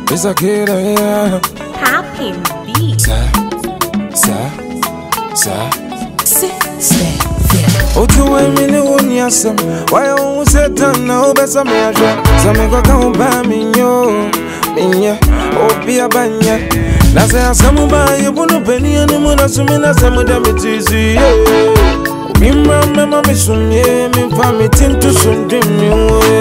It's a kid, yeah. Happy beat. Otu mini unyasem. Why you say down now? Besa me aja. Samego kan ba minyo. Minya. Obi abanya. Na say asamu ba yebunu peni animu na sumina samu da mitizi. Mimma mama misumye mi fami tintu sundimi.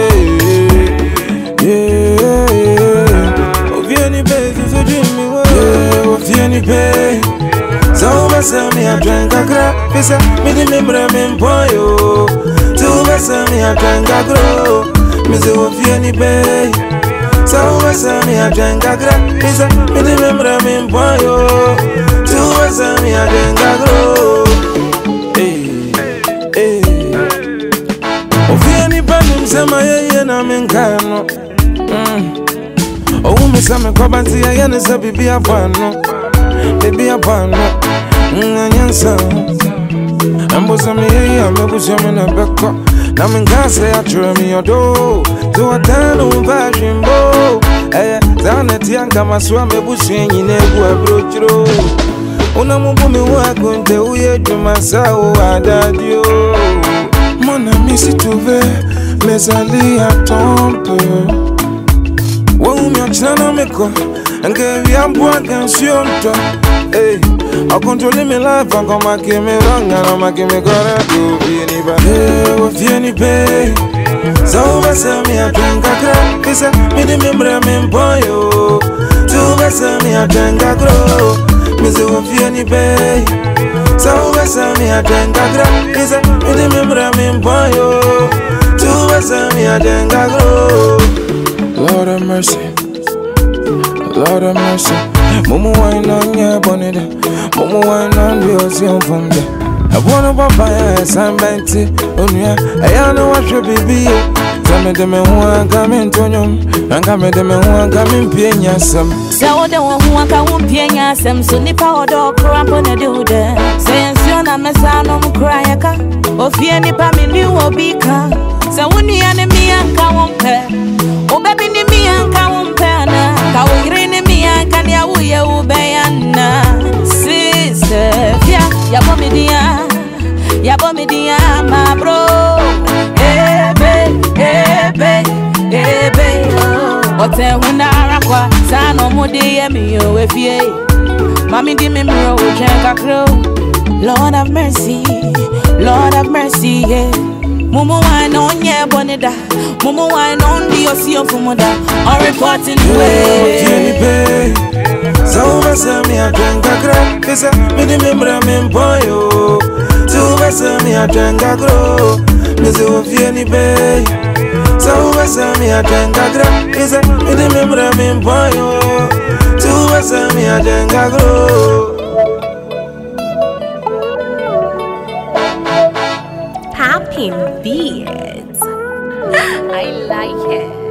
Ovieni be so dreamy. Ovieni be. So besa me a drink a gra. Pisa me di membra me mpoyo. So besa me a drink a gro. Me say ovieni be. So besa me a drink a gra. Pisa me di membra me mpoyo. So besa me a drink a gro. Ovieni banum sema ye na menkano. Oh me say me kwabanti ye na say bibi abano. Baby abano. Nyansa. Ambo say me ye amebu say me na beko. Na menga say atro me odo. To atano mbajimbo. Zaneti anga maswa mebu say nyine egu abrochiro. Una mubu mi wakunte uye jumasa uadadio. Mon ami si tu veux, mes alliés attendent. Wou mi achana meko, nge viambu attention toi. Hey, I control me life, I come back me wrong, and I'm making me correct. Vieni ba, vieni be. So besa mi a drink a crack, pisa mi di membra mi mpoyo. So besa mi a drink a grow, mi se vieni be. So besa mi a drink a crack, pisa mi di membra mi mpoyo. So besa mi a drink a grow. Lord have mercy, Lord have mercy. Mumu wine on ya bonita, mumu wine on the ocean from there. I wanna papaya, Sambenti, Unia, I know what should be. Tell me the men who are coming to you, and come the men who are coming Pienya some. So the one who are coming Pienya some, so the power dog crap on the dude. Saying, Son, I'm a son of Crayaka, or Fianni Pammy, or Bika. So when the enemy and come pair, oh, baby, me and come pair, now we ring me and can you obey sister, yeah, Yabomidia, my bro. Hey, babe, what's a winner? Son of Modi, if ye, Mammy, give me mirror, Lord have mercy, Lord have mercy, yeah. Mumu wine on ya bonida, Mumu wine on the ocean for mother, or reporting way. So besa mi a drink a crack, pisa mi di membra mi mpoyo. So besa mi a drink a grow, mi se vieni be. So besa mi a drink a crack, pisa mi di membra mi mpoyo. So besa mi a drink a grow. Happy beat. I like it.